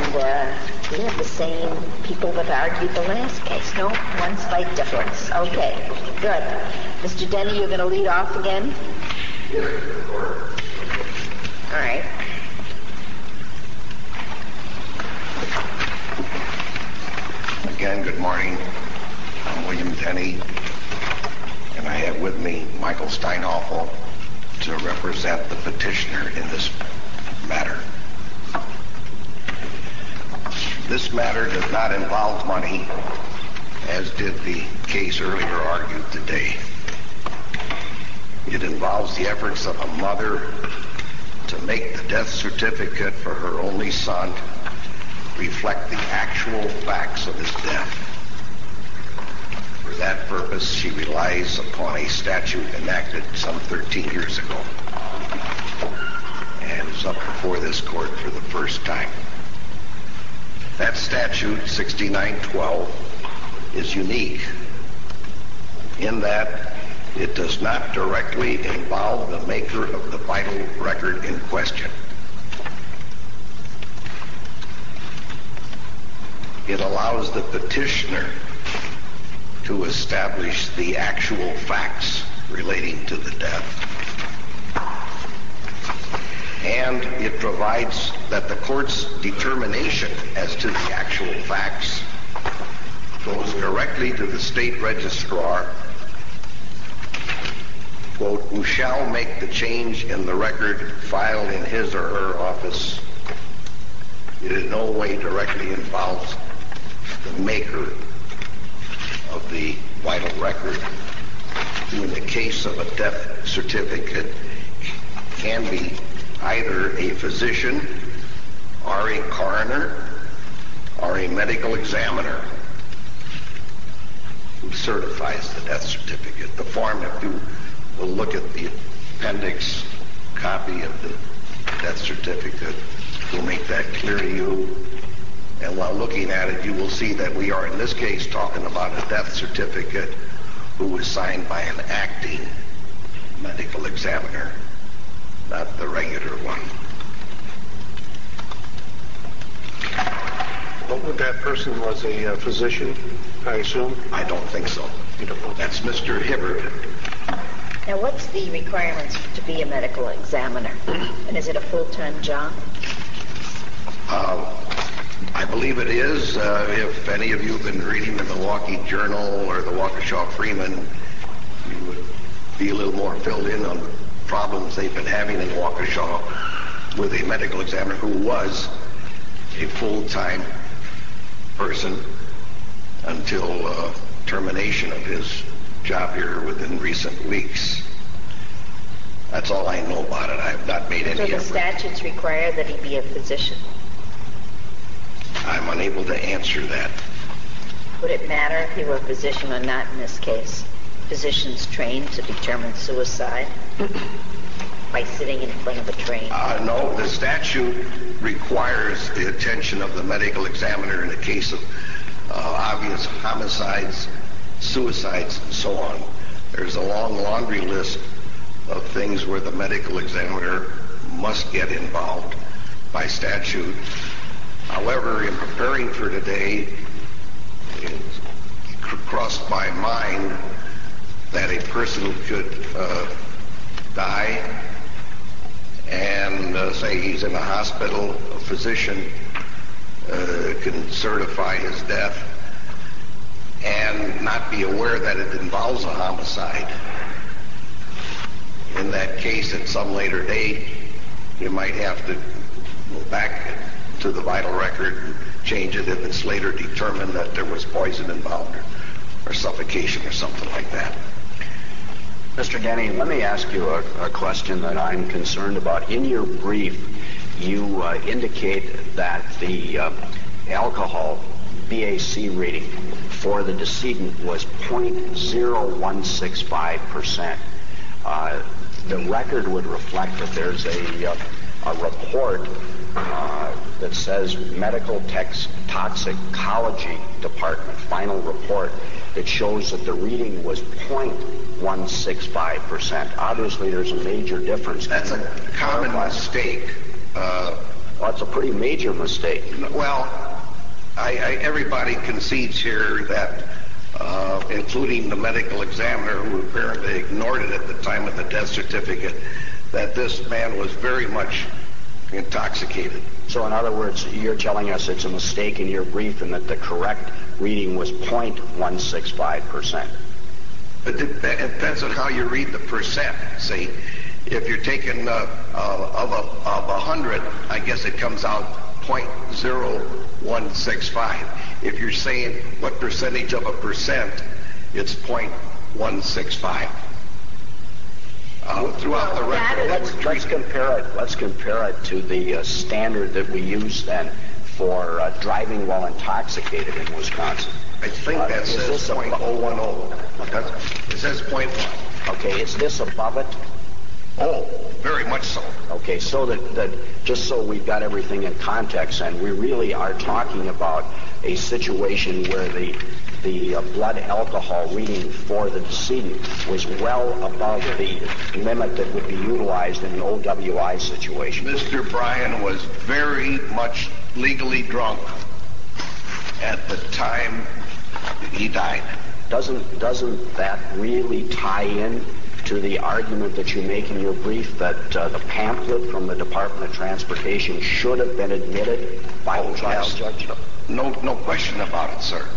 we have the same people that argued the last case. No, one slight difference. Okay, good. Mr. Denny, you're going to lead off again? Yes, all right. Again, good morning. I'm William Denny, and I have with me Michael Steinhoffel to represent the petitioner in this matter. This matter does not involve money, as did the case earlier argued today. It involves the efforts of a mother to make the death certificate for her only son reflect the actual facts of his death. For that purpose, she relies upon a statute enacted some 13 years ago and is up before this court for the first time. That statute, 6912, is unique in that it does not directly involve the maker of the vital record in question. It allows the petitioner to establish the actual facts relating to the death. And it provides that the court's determination as to the actual facts goes directly to the state registrar, quote, who shall make the change in the record filed in his or her office. It in no way directly involves the maker of the vital record, who in the case of a death certificate can be either a physician or a coroner or a medical examiner who certifies the death certificate. The form, if you will look at the appendix copy of the death certificate, will make that clear to you. And while looking at it, you will see that we are in this case talking about a death certificate who was signed by an acting medical examiner, not the regular one. Well, that person was a physician, I assume? I don't think so. You don't know? That's Mr. Hibbert. Now, what's the requirements to be a medical examiner? And is it a full-time job? I believe it is. If any of you have been reading the Milwaukee Journal or the Waukesha Freeman, you would be a little more filled in on the problems they've been having in Waukesha with a medical examiner who was a full-time person until termination of his job here within recent weeks. That's all I know about it. I have not made any effort. So the statutes require that he be a physician? I'm unable to answer that. Would it matter if he were a physician or not in this case? Physicians trained to determine suicide by sitting in front of a train? No, the statute requires the attention of the medical examiner in the case of obvious homicides, suicides, and so on. There's a long laundry list of things where the medical examiner must get involved by statute. However, in preparing for today, it crossed my mind that a person could die and say he's in a hospital, a physician can certify his death and not be aware that it involves a homicide. In that case, at some later date, you might have to go back to the vital record and change it if it's later determined that there was poison involved or suffocation or something like that. Mr. Denny, let me ask you a question that I'm concerned about. In your brief, you indicate that the alcohol BAC rating for the decedent was 0.0165%. The record would reflect that there's a report that says Medical Toxicology Department final report that shows that the reading was 0.165%. Obviously, there's a major difference. That's a common mistake. Well, it's a pretty major mistake. Well, everybody concedes here that, including the medical examiner, who apparently ignored it at the time of the death certificate, that this man was very much intoxicated. So in other words, you're telling us it's a mistake in your brief and that the correct reading was 0.165%. It depends on how you read the percent. See, if you're taking of 100, I guess it comes out 0.0165. If you're saying what percentage of a percent, it's 0.165. Throughout the record. Let's compare it to the standard that we use then for driving while intoxicated in Wisconsin. I think that says 0.010. It says 0.1. Okay, is this above it? Oh, very much so. Okay, so that just so we've got everything in context, and we really are talking about a situation where the blood alcohol reading for the decedent was well above the limit that would be utilized in an OWI situation. Mr. Bryan was very much legally drunk at the time he died. Doesn't that really tie in to the argument that you make in your brief that the pamphlet from the Department of Transportation should have been admitted by the trial judge? No question about it, sir.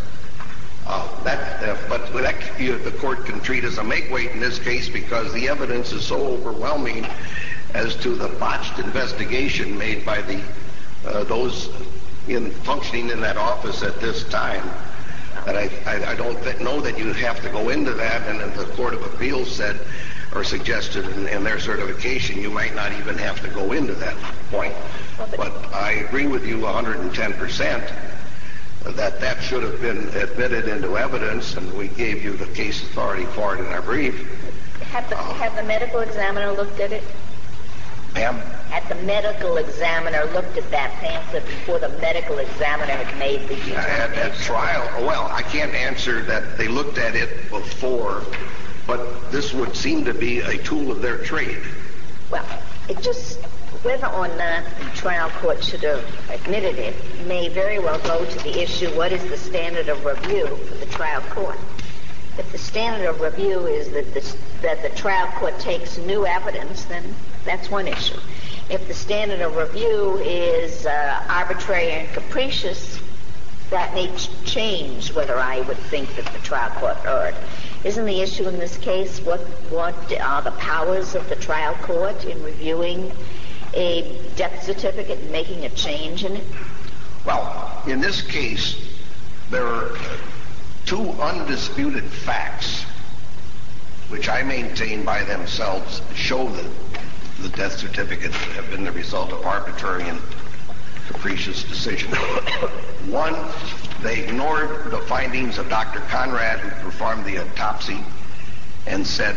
But the court can treat as a make-weight in this case because the evidence is so overwhelming as to the botched investigation made by those functioning in that office at this time. And I don't know that you have to go into that, and the Court of Appeals said or suggested in their certification you might not even have to go into that point. But I agree with you 110% that should have been admitted into evidence, and we gave you the case authority for it in our brief. Have the medical examiner looked at it? Ma'am? Had the medical examiner looked at that pamphlet before the medical examiner had made the determination? At trial, well, I can't answer that they looked at it before, but this would seem to be a tool of their trade. Well, whether or not the trial court should have admitted it may very well go to the issue, what is the standard of review for the trial court? If the standard of review is that the trial court takes new evidence, then that's one issue. If the standard of review is arbitrary and capricious, that may change whether I would think that the trial court erred. Isn't the issue in this case what are the powers of the trial court in reviewing a death certificate and making a change in it? Well, in this case, there are two undisputed facts which I maintain by themselves show that the death certificates have been the result of arbitrary and capricious decisions. One, they ignored the findings of Dr. Conrad, who performed the autopsy, and said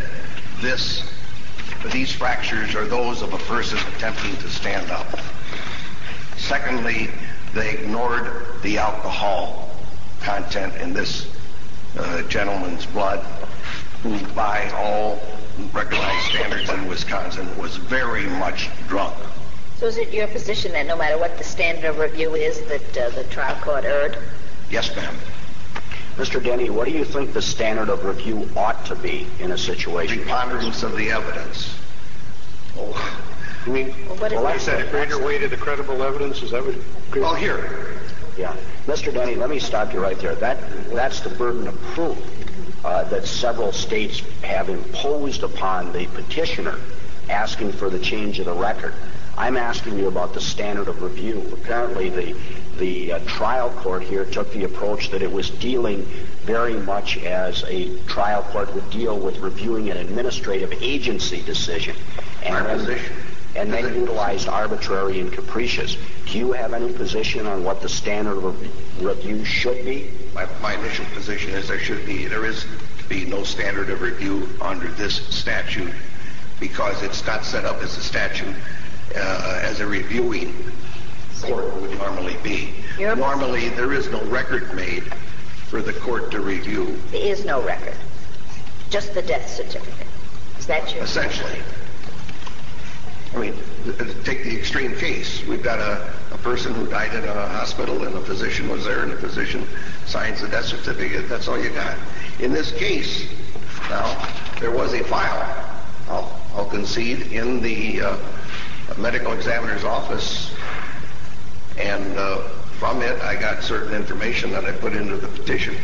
these fractures are those of a person attempting to stand up. Secondly, they ignored the alcohol content in this gentleman's blood, who by all recognized standards in Wisconsin was very much drunk. So is it your position that no matter what the standard of review is, that the trial court erred? Yes, ma'am. Mr. Denny, what do you think the standard of review ought to be in a situation? Preponderance of the evidence. You mean, is that a greater weight of the credible evidence? Is that what? Well, here. Yeah. Mr. Denny, let me stop you right there. That's the burden of proof that several states have imposed upon the petitioner asking for the change of the record. I'm asking you about the standard of review. Apparently, the trial court here took the approach that it was dealing very much as a trial court would deal with reviewing an administrative agency decision. And then utilized arbitrary and capricious. Do you have any position on what the standard of review should be? My initial position is there is to be no standard of review under this statute because it's not set up as a statute as a reviewing court would normally be. Normally, there is no record made for the court to review. There is no record. Just the death certificate. Is that true? Essentially. I mean, take the extreme case. We've got a person who died in a hospital, and the physician was there, and the physician signs the death certificate. That's all you got. In this case, now, there was a file, I'll concede, in the medical examiner's office, and from it I got certain information that I put into the petition.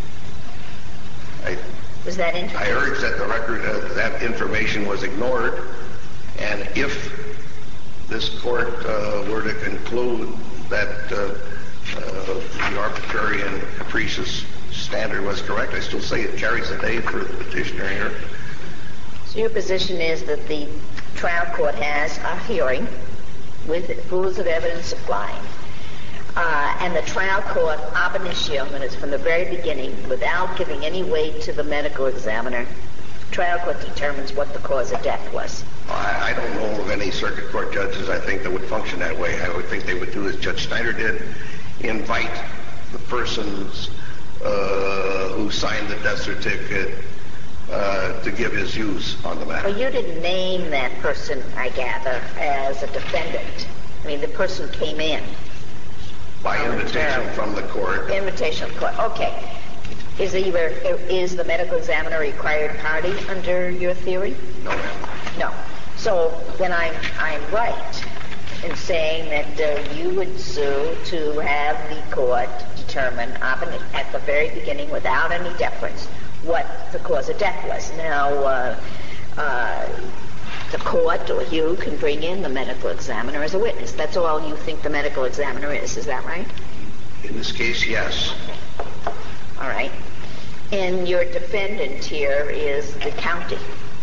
Was that interesting? I urge that the record, that information was ignored, and if this court were to conclude that the arbitrary and capricious standard was correct, I still say it carries the day for the petitioner here. So your position is that the trial court has a hearing with rules of evidence applying, and the trial court, ab initio, and it's from the very beginning, without giving any weight to the medical examiner, trial court determines what the cause of death was. I don't know of any circuit court judges, I think, that would function that way. I would think they would do as Judge Snyder did, invite the persons who signed the death certificate to give his views on the matter. Well, you didn't name that person, I gather, as a defendant. I mean, the person came in. By invitation from the court. Invitation from the court. Okay. Is the medical examiner a required party under your theory? No, ma'am. No. So then I'm right in saying that you would sue to have the court determine at the very beginning, without any deference, what the cause of death was. Now, the court or you can bring in the medical examiner as a witness. That's all you think the medical examiner is that right? In this case, yes. All right. And your defendant here is the county.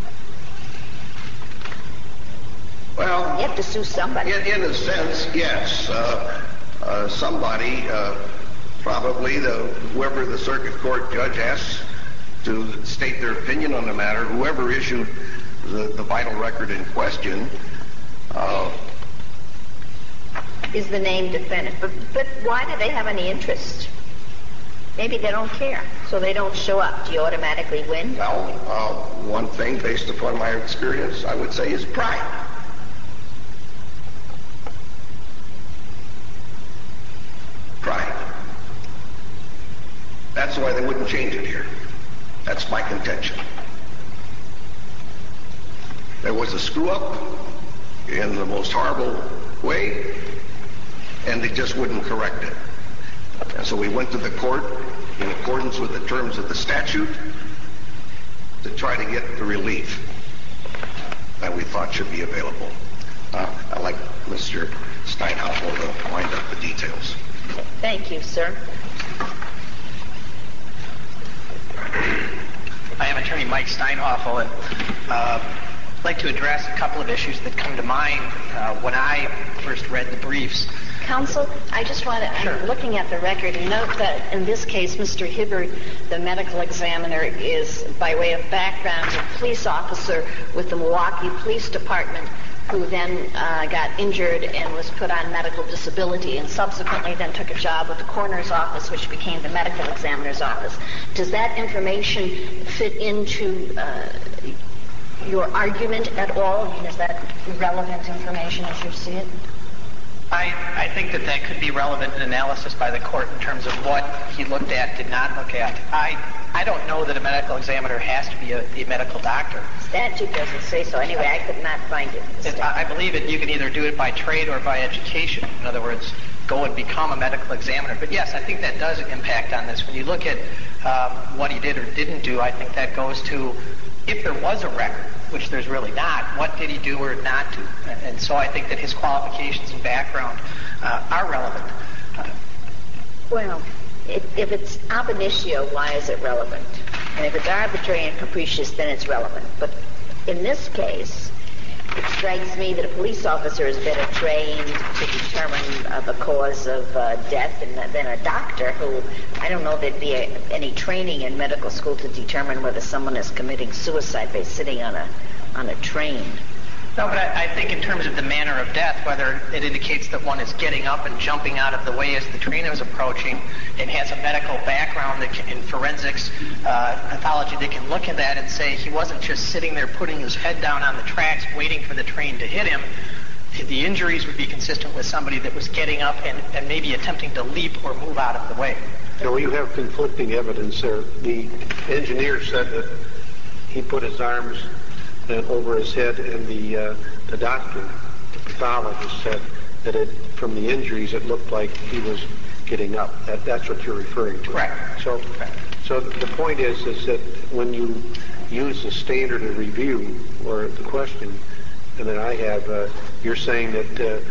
Well, you have to sue somebody. In a sense, yes. Somebody, probably whoever the circuit court judge asks to state their opinion on the matter, whoever issued the vital record in question, is the named defendant. But why do they have any interest? Maybe they don't care, so they don't show up. Do you automatically win? Well, one thing, based upon my experience, I would say is pride. Pride. That's why they wouldn't change it here. That's my contention. There was a screw-up in the most horrible way, and they just wouldn't correct it. And so we went to the court in accordance with the terms of the statute to try to get the relief that we thought should be available. I'd like Mr. Steinhoffel to wind up the details. Thank you, sir. I am Attorney Mike Steinhoffel, and I'd like to address a couple of issues that come to mind when I first read the briefs. Counsel, I just want to, Sure. I'm looking at the record, and note that in this case, Mr. Hibbard, the medical examiner, is, by way of background, a police officer with the Milwaukee Police Department, who then got injured and was put on medical disability, and subsequently then took a job with the coroner's office, which became the medical examiner's office. Does that information fit into your argument at all? I mean, is that relevant information as you see it? I think that could be relevant in analysis by the court in terms of what he looked at, did not look at. I don't know that a medical examiner has to be a medical doctor. Statute doesn't say so. Anyway, I could not find it. I believe that you can either do it by trade or by education. In other words, go and become a medical examiner. But yes, I think that does impact on this. When you look at what he did or didn't do, I think that goes to, if there was a record, which there's really not, what did he do or not do? And so I think that his qualifications and background are relevant. Well, if it's ab initio, why is it relevant? And if it's arbitrary and capricious, then it's relevant. But in this case, it strikes me that a police officer is better trained to determine the cause of death than a doctor who, I don't know there'd be any training in medical school to determine whether someone is committing suicide by sitting on a train. No, but I think in terms of the manner of death, whether it indicates that one is getting up and jumping out of the way as the train is approaching and has a medical background that in forensics pathology, they can look at that and say he wasn't just sitting there putting his head down on the tracks waiting for the train to hit him. The injuries would be consistent with somebody that was getting up and maybe attempting to leap or move out of the way. Now, you have conflicting evidence there. The engineer said that he put his arms over his head, and the doctor, the pathologist, said that from the injuries it looked like he was getting up. That's what you're referring to. Correct. So the point is that when you use the standard of review or the question, and then I have, you're saying that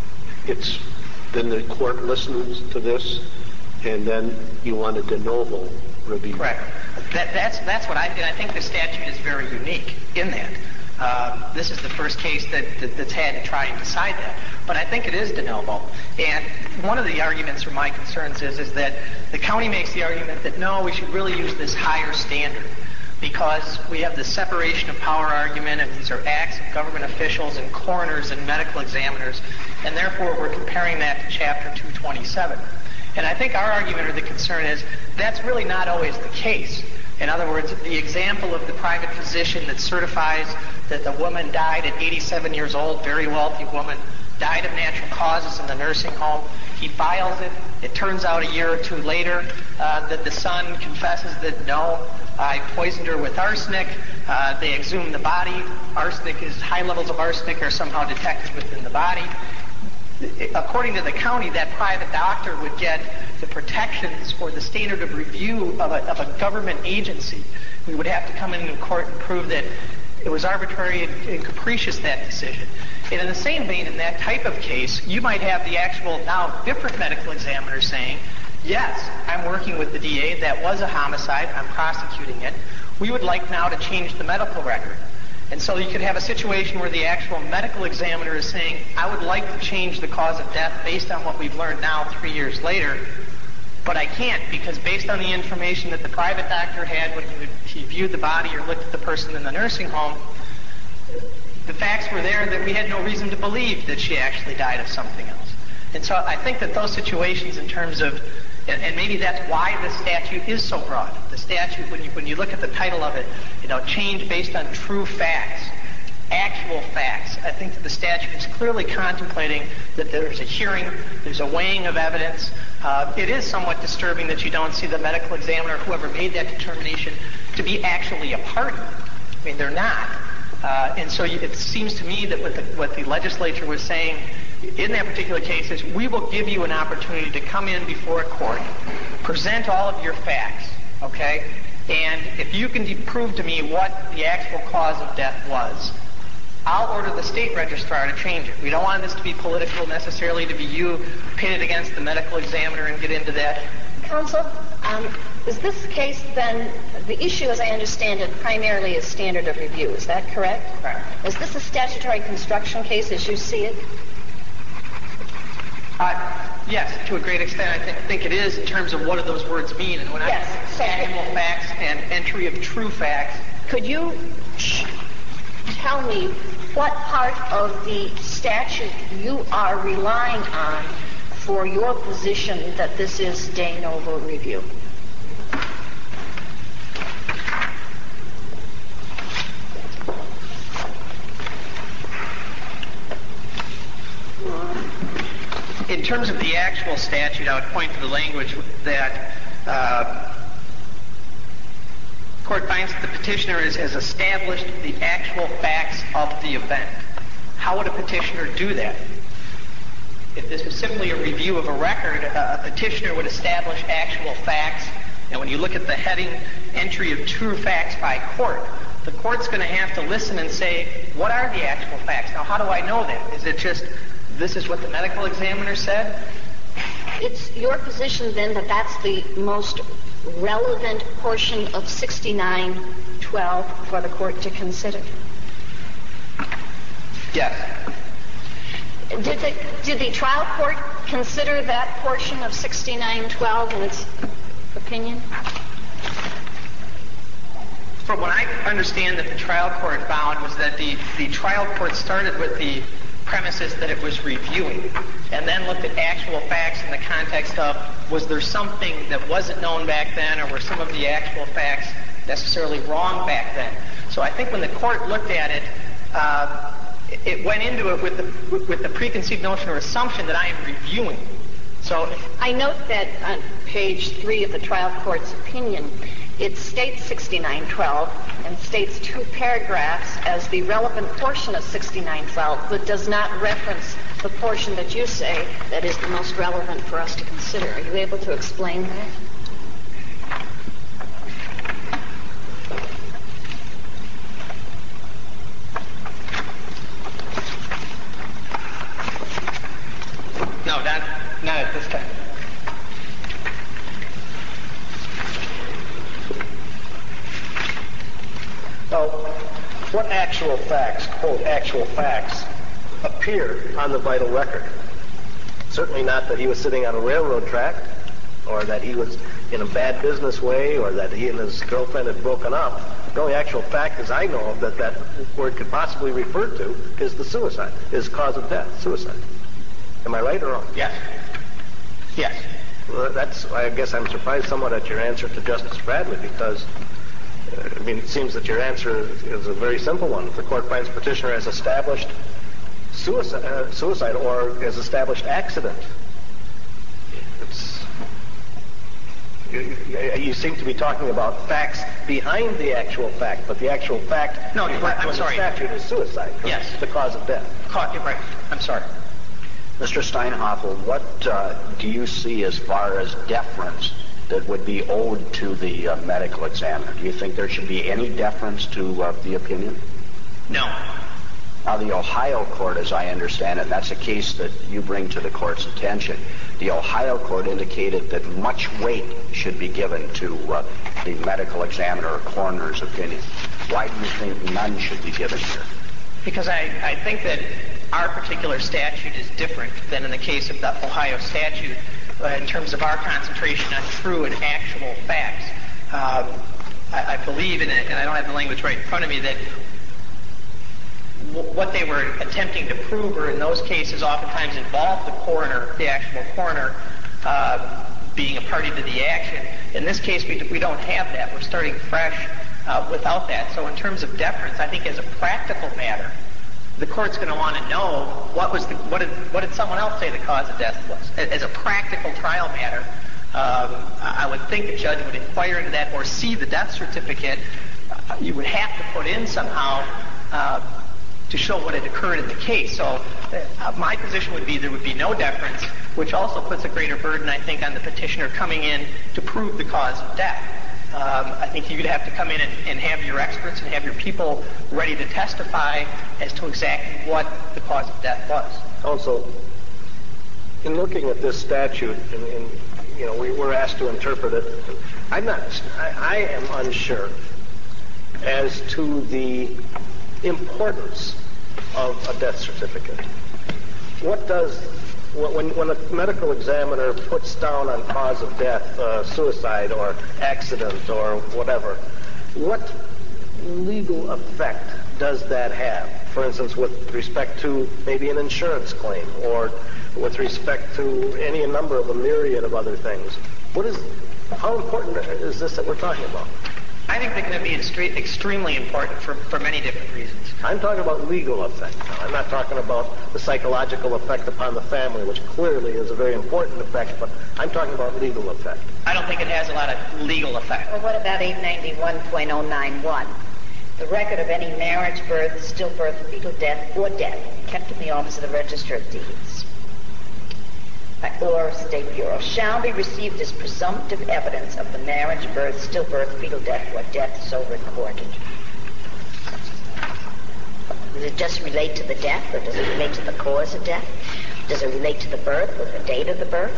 it's then the court listens to this, and then you want a de novo review. Correct. That's what and I think the statute is very unique in that. This is the first case that's had to try and decide that. But I think it is de novo. And one of the arguments or my concerns is that the county makes the argument that no, we should really use this higher standard because we have the separation of power argument, and these are acts of government officials and coroners and medical examiners, and therefore we're comparing that to Chapter 227. And I think our argument or the concern is that's really not always the case. In other words, the example of the private physician that certifies that the woman died at 87 years old, very wealthy woman, died of natural causes in the nursing home. He files it. It turns out a year or two later that the son confesses that, no, I poisoned her with arsenic. They exhume the body. High levels of arsenic are somehow detected within the body. According to the county, that private doctor would get the protections or the standard of review of a government agency. We would have to come into court and prove that it was arbitrary and capricious, that decision. And in the same vein, in that type of case, you might have the actual now different medical examiner saying, yes, I'm working with the DA. That was a homicide. I'm prosecuting it. We would like now to change the medical record. And so you could have a situation where the actual medical examiner is saying, I would like to change the cause of death based on what we've learned now 3 years later, but I can't because based on the information that the private doctor had when he viewed the body or looked at the person in the nursing home, the facts were there that we had no reason to believe that she actually died of something else. And so I think that those situations in terms of, and maybe that's why the statute is so broad. The statute, when you look at the title of it, change based on true facts, actual facts. I think that the statute is clearly contemplating that there's a hearing, there's a weighing of evidence. It is somewhat disturbing that you don't see the medical examiner, whoever made that determination, to be actually a party. I mean, they're not. And so it seems to me that what the legislature was saying in that particular case is we will give you an opportunity to come in before a court, present all of your facts, okay? And if you can prove to me what the actual cause of death was, I'll order the state registrar to change it. We don't want this to be political necessarily, to be you pitted against the medical examiner and get into that. Counsel, is this case then, the issue as I understand it primarily is standard of review, is that correct? Correct. Is this a statutory construction case as you see it? Yes, to a great extent. I think it is in terms of what do those words mean. And when I say actual facts and entry of true facts. Could you tell me what part of the statute you are relying on for your position that this is de novo review? In terms of the actual statute, I would point to the language that court finds that the petitioner has established the actual facts of the event. How would a petitioner do that? If this was simply a review of a record, a petitioner would establish actual facts. And when you look at the heading, entry of true facts by court, the court's going to have to listen and say, what are the actual facts? Now, how do I know that? Is it just, this is what the medical examiner said? It's your position then that that's the most relevant portion of 6912 for the court to consider? Yes. Did the trial court consider that portion of 6912 in its opinion? from what I understand that the trial court found was that the trial court started with the premises that it was reviewing and then looked at actual facts in the context of, was there something that wasn't known back then, or were some of the actual facts necessarily wrong back then? So I think when the court looked at it, it went into it with the preconceived notion or assumption that I am reviewing. So I note that on page 3 of the trial court's opinion, it states 6912 and states 2 paragraphs as the relevant portion of 6912, but does not reference the portion that you say that is the most relevant for us to consider. Are you able to explain that? No, not at this time. Now, what actual facts, quote, actual facts, appear on the vital record? Certainly not that he was sitting on a railroad track, or that he was in a bad business way, or that he and his girlfriend had broken up. The only actual fact, as I know of, that word could possibly refer to is the suicide, is cause of death, suicide. Am I right or wrong? Yes. Yes. Well, I guess I'm surprised somewhat at your answer to Justice Bradley, because it seems that your answer is a very simple one. If the court finds petitioner has established suicide or has established accident, you seem to be talking about facts behind the actual fact, but the actual fact no, I'm sorry. The statute is suicide. Yes. The cause of death. You're right. I'm sorry. Mr. Steinhoffel, what do you see as far as deference that would be owed to the medical examiner? Do you think there should be any deference to the opinion? No. Now, the Ohio court, as I understand it, and that's a case that you bring to the court's attention, the Ohio court indicated that much weight should be given to the medical examiner or coroner's opinion. Why do you think none should be given here? Because I think that our particular statute is different than in the case of the Ohio statute in terms of our concentration on true and actual facts. I believe in it, and I don't have the language right in front of me, that what they were attempting to prove, or in those cases oftentimes involved the coroner, the actual coroner, being a party to the action. In this case, we don't have that. We're starting fresh without that. So in terms of deference, I think as a practical matter, the court's going to want to know what did someone else say the cause of death was. As a practical trial matter, I would think the judge would inquire into that or see the death certificate. You would have to put in somehow to show what had occurred in the case. So my position would be there would be no deference, which also puts a greater burden, I think, on the petitioner coming in to prove the cause of death. I think you'd have to come in and have your experts and have your people ready to testify as to exactly what the cause of death was. Also, in looking at this statute, and we were asked to interpret it, I am unsure as to the importance of a death certificate. When a medical examiner puts down on cause of death, suicide or accident or whatever, what legal effect does that have? For instance, with respect to maybe an insurance claim, or with respect to any number of a myriad of other things. How important is this that we're talking about? I think they're going to be extremely important for many different reasons. I'm talking about legal effect. I'm not talking about the psychological effect upon the family, which clearly is a very important effect, but I'm talking about legal effect. I don't think it has a lot of legal effect. Well, what about 891.091? The record of any marriage, birth, stillbirth, fetal death, or death kept in the office of the Register of Deeds or State Bureau shall be received as presumptive evidence of the marriage, birth, stillbirth, fetal death, or death so recorded. Does it just relate to the death, or does it relate to the cause of death? Does it relate to the birth or the date of the birth?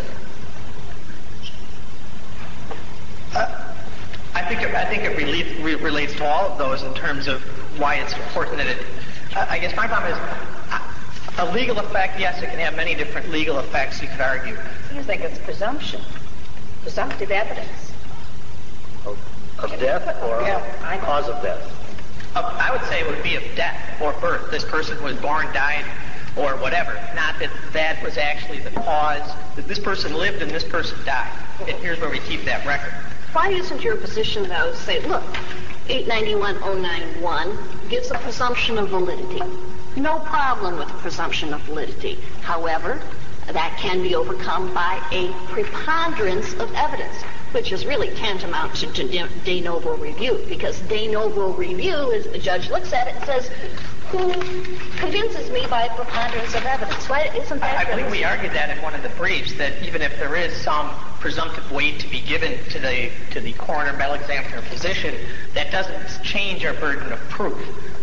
I think it relates to all of those in terms of why it's important that it. I guess my problem is a legal effect. Yes, it can have many different legal effects. You could argue. I think it's presumptive evidence. Of death or cause of death? I would say it would be of death or birth. This person was born, died, or whatever. Not that that was actually the cause, that this person lived and this person died. And here's where we keep that record. Why isn't your position, though, to say, look, 891.091 gives a presumption of validity. No problem with the presumption of validity. However, that can be overcome by a preponderance of evidence, which is really tantamount to de novo review, because de novo review is the judge looks at it and says, who convinces me by a preponderance of evidence? Why isn't that? I believe we argued that in one of the briefs, that even if there is some presumptive weight to be given to the coroner, medical examiner, physician, that doesn't change our burden of proof.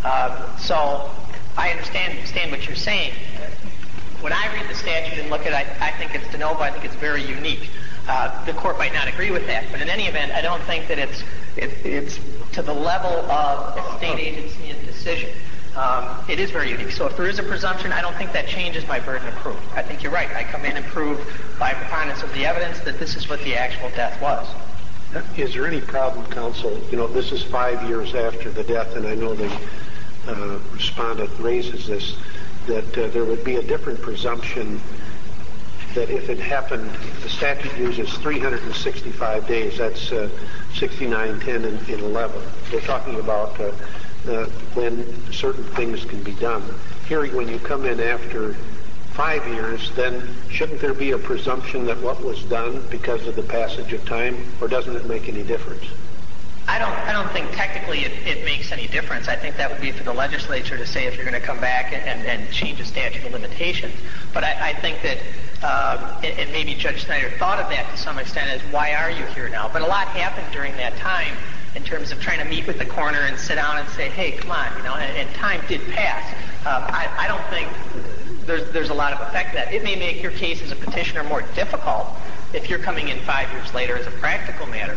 So I understand what you're saying. When I read the statute and look at it, I think it's de novo. I think it's very unique. The court might not agree with that, but in any event, I don't think that it's to the level of a state agency and decision. It is very unique. So if there is a presumption, I don't think that changes my burden of proof. I think you're right. I come in and prove by preponderance of the evidence that this is what the actual death was. Is there any problem, counsel? This is 5 years after the death, and I know the respondent raises this, that there would be a different presumption that if it happened, the statute uses 365 days. That's 69, 10, and 11. They're talking about when certain things can be done. Here, when you come in after 5 years, then shouldn't there be a presumption that what was done because of the passage of time, or doesn't it make any difference? I don't think technically it makes any difference. I think that would be for the legislature to say if you're going to come back and change the statute of limitations. But I think that, and maybe Judge Snyder thought of that to some extent, as why are you here now? But a lot happened during that time in terms of trying to meet with the coroner and sit down and say, hey, come on, and time did pass. I don't think there's a lot of effect to that. It may make your case as a petitioner more difficult if you're coming in 5 years later as a practical matter.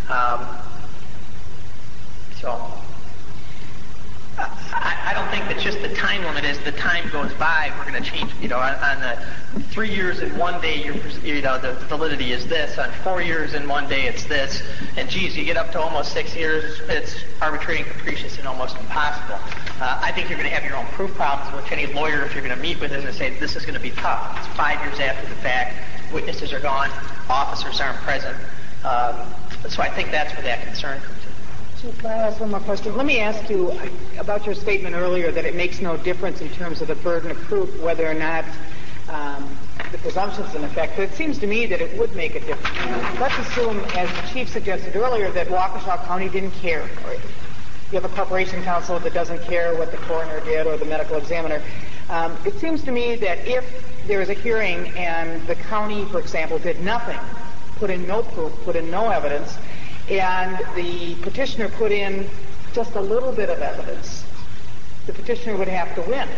So I don't think that just the time limit is the time goes by, we're going to change, on the 3 years in 1 day, the validity is this. On 4 years in 1 day, it's this. And geez, you get up to almost 6 years, it's arbitrary and capricious and almost impossible. I think you're going to have your own proof problems, which any lawyer, if you're going to meet with him and say, this is going to be tough. It's 5 years after the fact, witnesses are gone, officers aren't present. So I think that's where that concern comes in. Can I ask one more question? Let me ask you about your statement earlier that it makes no difference in terms of the burden of proof whether or not the presumption's in effect. But it seems to me that it would make a difference. Let's assume, as the Chief suggested earlier, that Waukesha County didn't care. Or you have a corporation counsel that doesn't care what the coroner did or the medical examiner. It seems to me that if there is a hearing and the county, for example, did nothing, put in no proof, put in no evidence, and the petitioner put in just a little bit of evidence, the petitioner would have to win.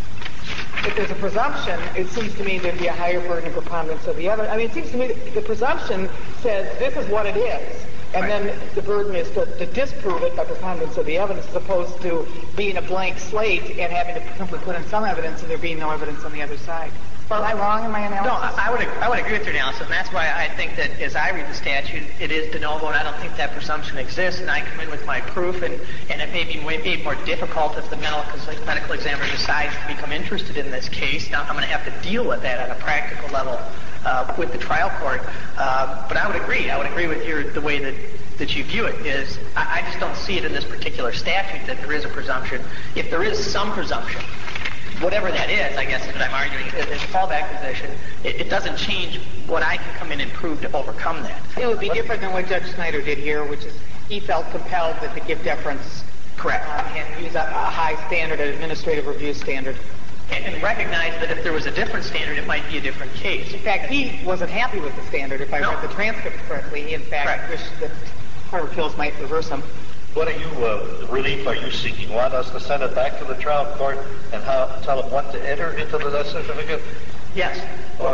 If there's a presumption, it seems to me there'd be a higher burden of preponderance of the evidence. I mean, it seems to me that the presumption says this is what it is, and then the burden is to disprove it by preponderance of the evidence, as opposed to being a blank slate and having to simply put in some evidence and there being no evidence on the other side. Am I wrong in my analysis? No, I would agree with your analysis, and that's why I think that as I read the statute, it is de novo, and I don't think that presumption exists, and I come in with my proof, and it may be way more difficult if the medical examiner decides to become interested in this case. Now, I'm going to have to deal with that on a practical level with the trial court, but I would agree. I would agree with the way that you view it is I just don't see it in this particular statute that there is a presumption. If there is some presumption, whatever that is, I guess, that I'm arguing, is a fallback position, it doesn't change what I can come in and prove to overcome that. It would be different than what Judge Snyder did here, which is he felt compelled to give deference. Correct. And use a high standard, an administrative review standard. And recognize that if there was a different standard, it might be a different case. In fact, he wasn't happy with the standard, if I read the transcript correctly. He, in fact, wished that Court of Appeals might reverse him. What relief are you seeking? You want us to send it back to the trial court and tell them what to enter into the death certificate? Yes. Or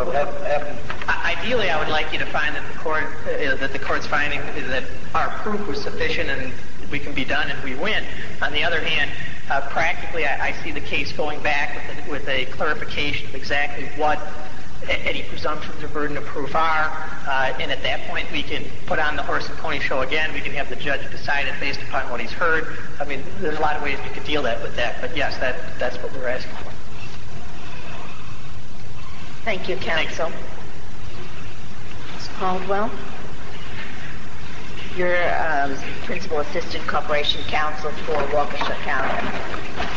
ideally, I would like you to find that the court's finding that our proof was sufficient and we can be done and we win. On the other hand, practically, I see the case going back with a clarification of exactly what any presumptions or burden of proof are, and at that point we can put on the horse and pony show again. We can have the judge decide it based upon what he's heard. I mean, there's a lot of ways we could deal with that, but yes, that's what we're asking for. Thank you, counsel. Ms. Caldwell, you're Principal Assistant Corporation Counsel for Waukesha County.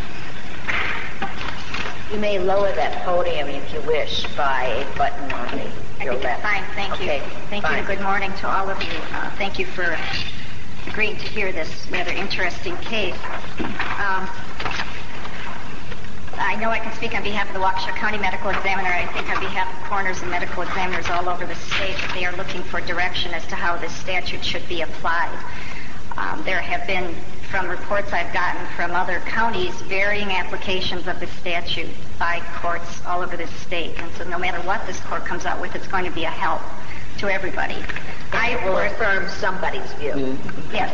You may lower that podium if you wish by a button on your left. I think it's fine. Thank you. Okay, Thank you, and good morning to all of you. Thank you for agreeing to hear this rather interesting case. I know I can speak on behalf of the Waukesha County Medical Examiner. I think on behalf of coroners and medical examiners all over the state that they are looking for direction as to how this statute should be applied. There have been, from reports I've gotten from other counties, varying applications of the statute by courts all over this state. And so no matter what this court comes out with, it's going to be a help to everybody. I will affirm somebody's view. Yes.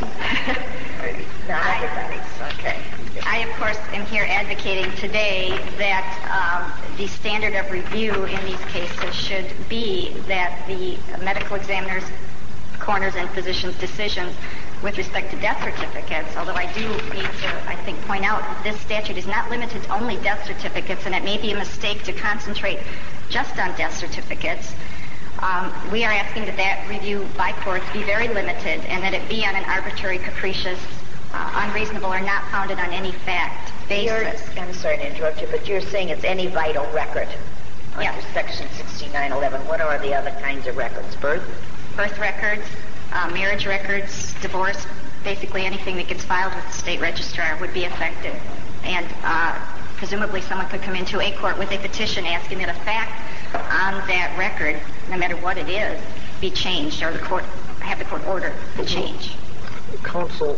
Not everybody's. Okay. I, of course, am here advocating today that the standard of review in these cases should be that the medical examiners, coroners, and physicians' decisions with respect to death certificates, although I do need to, I think, point out that this statute is not limited to only death certificates, and it may be a mistake to concentrate just on death certificates. We are asking that review by courts be very limited and that it be on an arbitrary, capricious, unreasonable, or not founded on any fact basis. I'm sorry to interrupt you, but you're saying it's any vital record under Section 6911. What are the other kinds of records? Birth records, marriage records, divorce, basically anything that gets filed with the state registrar would be affected. And presumably someone could come into a court with a petition asking that a fact on that record, no matter what it is, be changed, or have the court order the change. Counsel,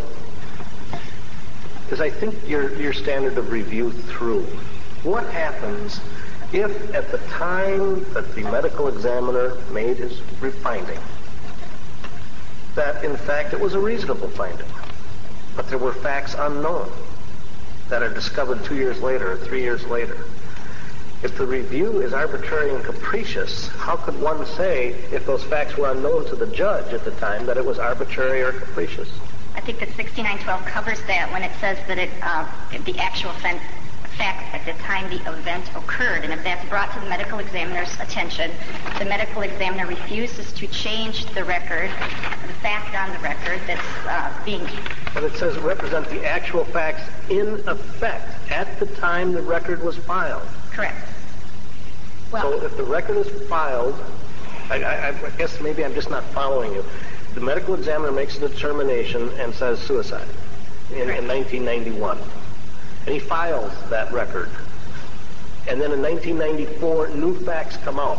because I think your standard of review through, what happens if at the time that the medical examiner made his finding, that in fact it was a reasonable finding, but there were facts unknown that are discovered 2 years later or 3 years later? If the review is arbitrary and capricious, how could one say, if those facts were unknown to the judge at the time, that it was arbitrary or capricious? I think that 6912 covers that when it says that the actual fact at the time the event occurred, and if that's brought to the medical examiner's attention, the medical examiner refuses to change the record, the fact on the record that's being... But it says represent the actual facts in effect at the time the record was filed. Correct. Well, so if the record is filed, I guess maybe I'm just not following you. The medical examiner makes a determination and says suicide in 1991. And he files that record. And then in 1994, new facts come out.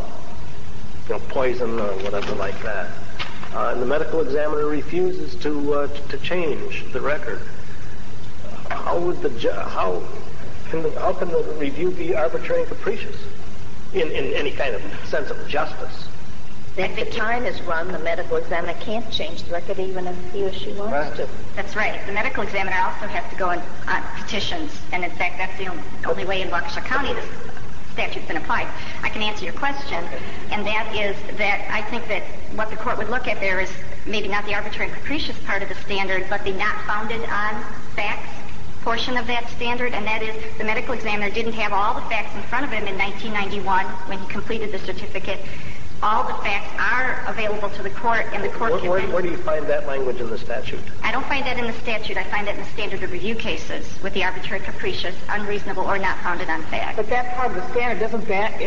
Poison or whatever like that. And the medical examiner refuses to change the record. How can the review be arbitrary and capricious in any kind of sense of justice? If the time is run, the medical examiner can't change the record even if he or she wants to. That's right. The medical examiner also has to go on petitions, and in fact that's the only way in Waukesha County this statute's been applied. I can answer your question, and that is that I think that what the court would look at there is maybe not the arbitrary and capricious part of the standard, but the not founded on facts portion of that standard, and that is the medical examiner didn't have all the facts in front of him in 1991 when he completed the certificate. All the facts are available to the court, and the court can... Where do you find that language in the statute? I don't find that in the statute. I find that in the standard of review cases with the arbitrary, capricious, unreasonable, or not founded on facts. But that part of the standard, doesn't that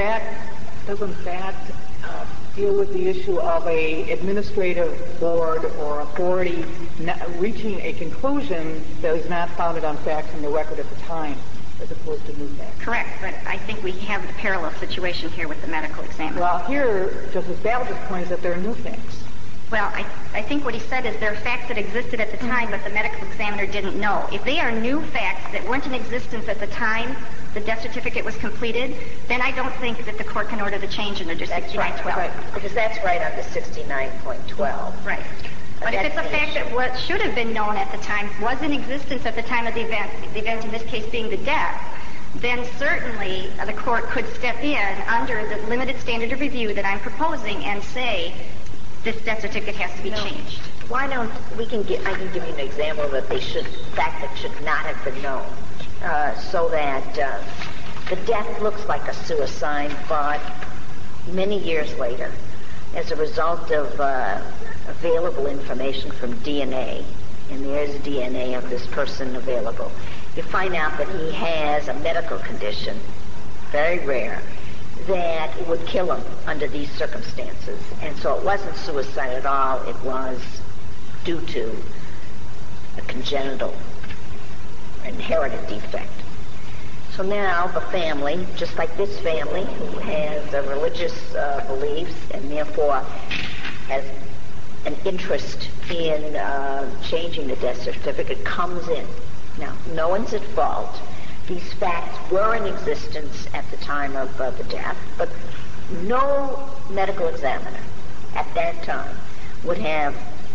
deal with the issue of a administrative board or authority reaching a conclusion that is not founded on facts in the record at the time, as opposed to new facts? Correct, but I think we have a parallel situation here with the medical examiner. Well, here, Justice Ballard's point is that there are new facts. Well, I think what he said is there are facts that existed at the time, but the medical examiner didn't know. If they are new facts that weren't in existence at the time the death certificate was completed, then I don't think that the court can order the change under 6912. Right, because that's right under 69.12. Right. But if it's a fact that what should have been known at the time was in existence at the time of the event in this case being the death, then certainly the court could step in under the limited standard of review that I'm proposing and say this death certificate has to be changed. Why don't I can give you an example that fact that should not have been known, so that the death looks like a suicide, but many years later, as a result of available information from DNA, and there's DNA of this person available, you find out that he has a medical condition, very rare, that would kill him under these circumstances. And so it wasn't suicide at all, it was due to a congenital inherited defect. So now the family, just like this family, who has religious beliefs and therefore has an interest in changing the death certificate, comes in. Now, no one's at fault. These facts were in existence at the time of the death, but no medical examiner at that time would have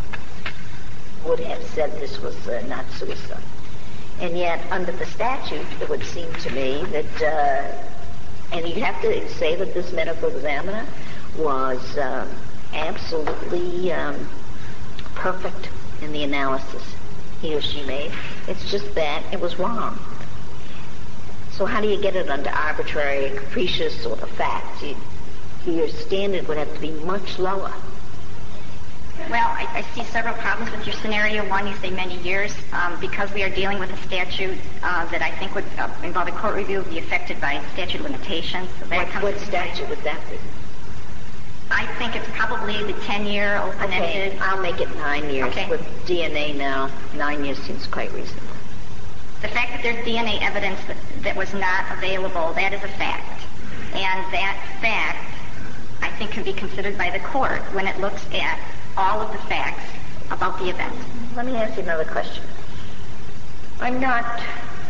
said this was not suicide. And yet, under the statute, it would seem to me that, and you have to say that this medical examiner was absolutely perfect in the analysis he or she made. It's just that it was wrong. So how do you get it under arbitrary, capricious sort of facts? Your standard would have to be much lower. Well, I see several problems with your scenario. One, you say many years, because we are dealing with a statute that I think would involve a court review, be affected by statute limitations. So what statute would that be? I think it's probably the 10-year open-ended. Okay, I'll make it 9 years. Okay. With DNA now, 9 years seems quite reasonable. The fact that there's DNA evidence that was not available, that is a fact. And that fact, I think, can be considered by the court when it looks at all of the facts about the event. Let me ask you another question. I'm not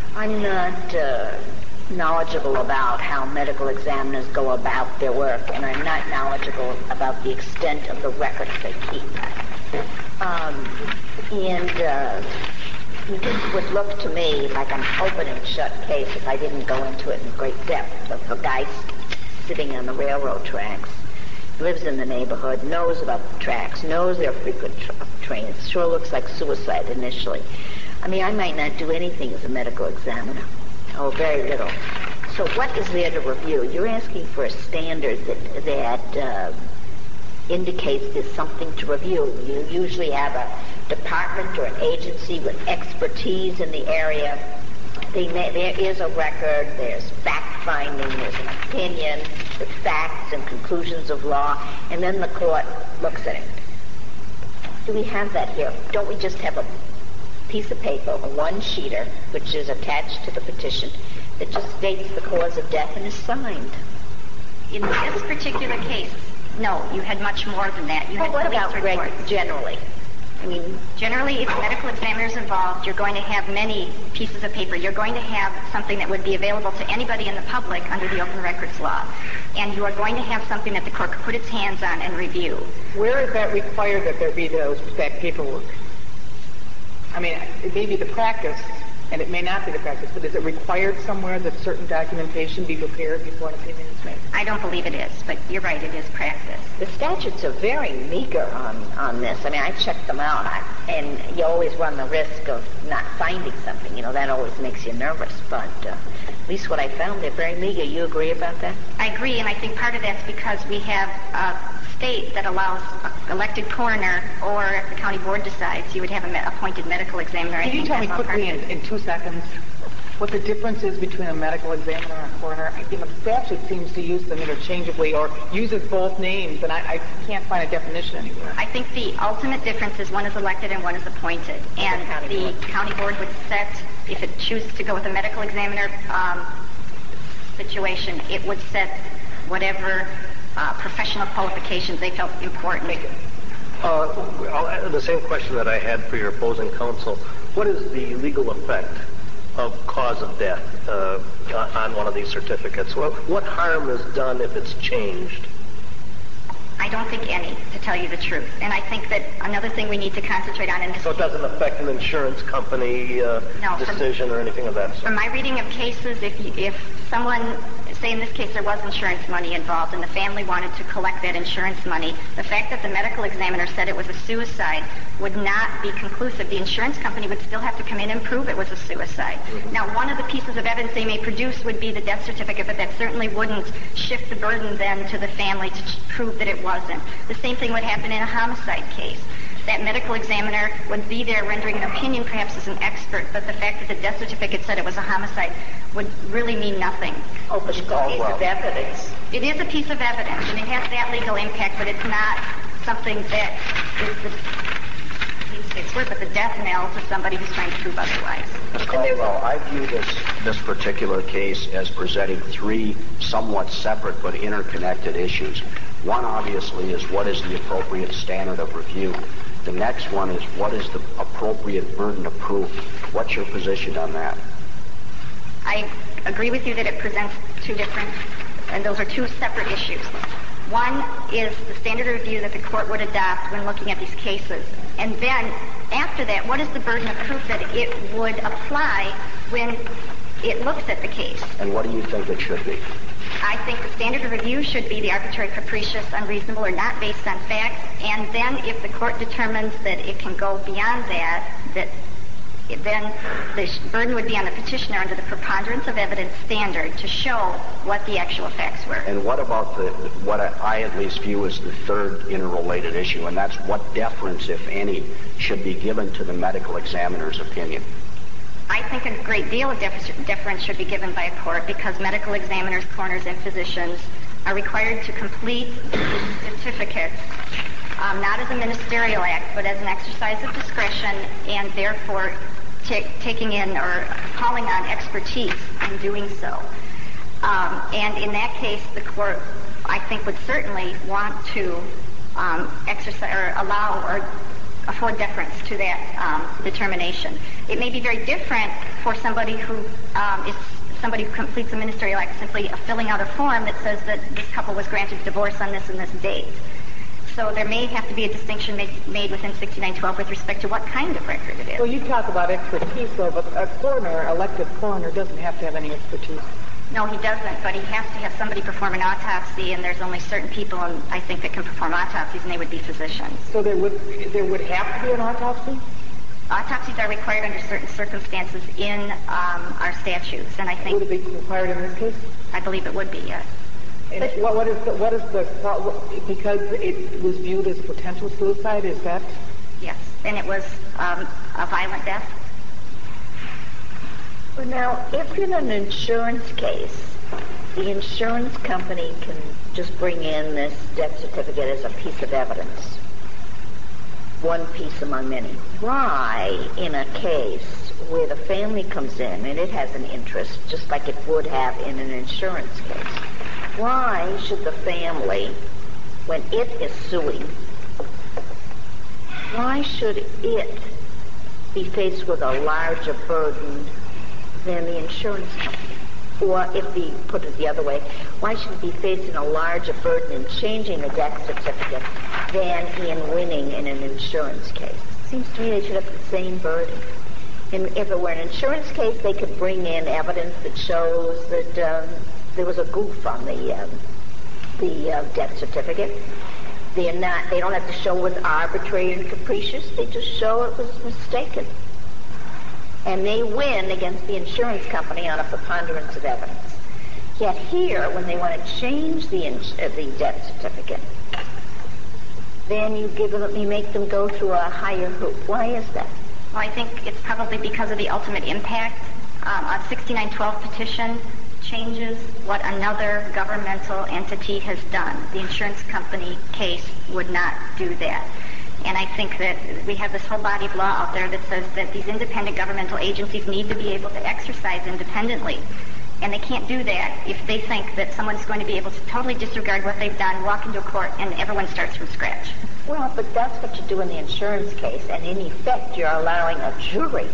knowledgeable about how medical examiners go about their work, and I'm not knowledgeable about the extent of the records they keep. It would look to me like an open and shut case if I didn't go into it in great depth. Of a guy sitting on the railroad tracks, lives in the neighborhood, knows about the tracks, knows there are frequent trains. Sure looks like suicide initially. I mean, I might not do anything as a medical examiner. Oh, very little. So what is there to review? You're asking for a standard that indicates there's something to review. You usually have a department or an agency with expertise in the area. There is a record, there's fact-finding, there's an opinion, with facts and conclusions of law, and then the court looks at it. Do we have that here? Don't we just have a piece of paper, a one-sheeter, which is attached to the petition, that just states the cause of death and is signed? In this particular case, no, you had much more than that. You had what about generally? I mean, generally, if medical examiners involved, you're going to have many pieces of paper. You're going to have something that would be available to anybody in the public under the Open Records Law. And you are going to have something that the court could put its hands on and review. Where is that required that there be that paperwork? I mean, it may be the practice, and it may not be the practice, but is it required somewhere that certain documentation be prepared before an opinion is made? I don't believe it is, but you're right, it is practice. The statutes are very meager on this. I mean, I checked them out, and you always run the risk of not finding something. You know, that always makes you nervous, but at least what I found, they're very meager. You agree about that? I agree, and I think part of that's because we have a state that allows an elected coroner, or if the county board decides, you would have an appointed medical examiner. Can you tell me quickly in 2 seconds what the difference is between a medical examiner and a coroner? The statute seems to use them interchangeably or uses both names, and I can't find a definition anywhere. I think the ultimate difference is one is elected and one is appointed. And the county board would set, if it chooses to go with a medical examiner situation, it would set whatever professional qualifications they felt important. The same question that I had for your opposing counsel. What is the legal effect of cause of death on one of these certificates? What harm is done if it's changed? I don't think any, to tell you the truth. And I think that another thing we need to concentrate on in this So it doesn't affect an insurance company decision or anything of that sort? From my reading of cases, if someone, say in this case there was insurance money involved and the family wanted to collect that insurance money, the fact that the medical examiner said it was a suicide would not be conclusive. The insurance company would still have to come in and prove it was a suicide. Mm-hmm. Now, one of the pieces of evidence they may produce would be the death certificate, but that certainly wouldn't shift the burden then to the family to prove that it wasn't. The same thing would happen in a homicide case. That medical examiner would be there rendering an opinion perhaps as an expert, but the fact that the death certificate said it was a homicide would really mean nothing. Oh, but it's a piece of evidence. It is a piece of evidence, and it has that legal impact, but it's not something that is the death knell to somebody who's trying to prove otherwise. Ms. Caldwell, I view this particular case as presenting three somewhat separate but interconnected issues. One, obviously, is what is the appropriate standard of review. The next one is what is the appropriate burden of proof. What's your position on that? I agree with you that it presents two different, and those are two separate issues. One is the standard of review that the court would adopt when looking at these cases. And then, after that, what is the burden of proof that it would apply when it looks at the case? And what do you think it should be? I think the standard of review should be the arbitrary, capricious, unreasonable, or not based on facts. And then if the court determines that it can go beyond that, then the burden would be on the petitioner under the preponderance of evidence standard to show what the actual facts were. And what about what I at least view as the third interrelated issue, and that's what deference, if any, should be given to the medical examiner's opinion? I think a great deal of deference should be given by a court because medical examiners, coroners, and physicians are required to complete these certificates not as a ministerial act, but as an exercise of discretion, and therefore taking in or calling on expertise in doing so. And in that case, the court, I think, would certainly want to exercise or allow or afford deference to that determination. It may be very different for somebody who is somebody who completes a ministerial act simply filling out a form that says that this couple was granted divorce on this and this date. So there may have to be a distinction made within 6912 with respect to what kind of record it is. Well, you talk about expertise, though, but a coroner, elected coroner, doesn't have to have any expertise. No, he doesn't, but he has to have somebody perform an autopsy, and there's only certain people, I think, that can perform autopsies, and they would be physicians. So there would have to be an autopsy? Autopsies are required under certain circumstances in our statutes, and I think... Would it be required in this case? I believe it would be, yes. And what is the because it was viewed as potential suicide, is that? Yes, and it was a violent death. Well, now, if in an insurance case, the insurance company can just bring in this death certificate as a piece of evidence, one piece among many, why in a case where the family comes in and it has an interest, just like it would have in an insurance case, why should the family, when it is suing, why should it be faced with a larger burden than the insurance company? Or if we put it the other way, why should it be facing a larger burden in changing the death certificate than in winning in an insurance case? It seems to me they should have the same burden. And if it were an insurance case, they could bring in evidence that shows that there was a goof on the death certificate. They don't have to show it was arbitrary and capricious. They just show it was mistaken. And they win against the insurance company on a preponderance of evidence. Yet here, when they want to change the death certificate, then you make them go through a higher hoop. Why is that? Well, I think it's probably because of the ultimate impact. A 6912 petition changes what another governmental entity has done. The insurance company case would not do that. And I think that we have this whole body of law out there that says that these independent governmental agencies need to be able to exercise independently. And they can't do that if they think that someone's going to be able to totally disregard what they've done, walk into a court, and everyone starts from scratch. Well, but that's what you do in the insurance case. And in effect, you're allowing a jury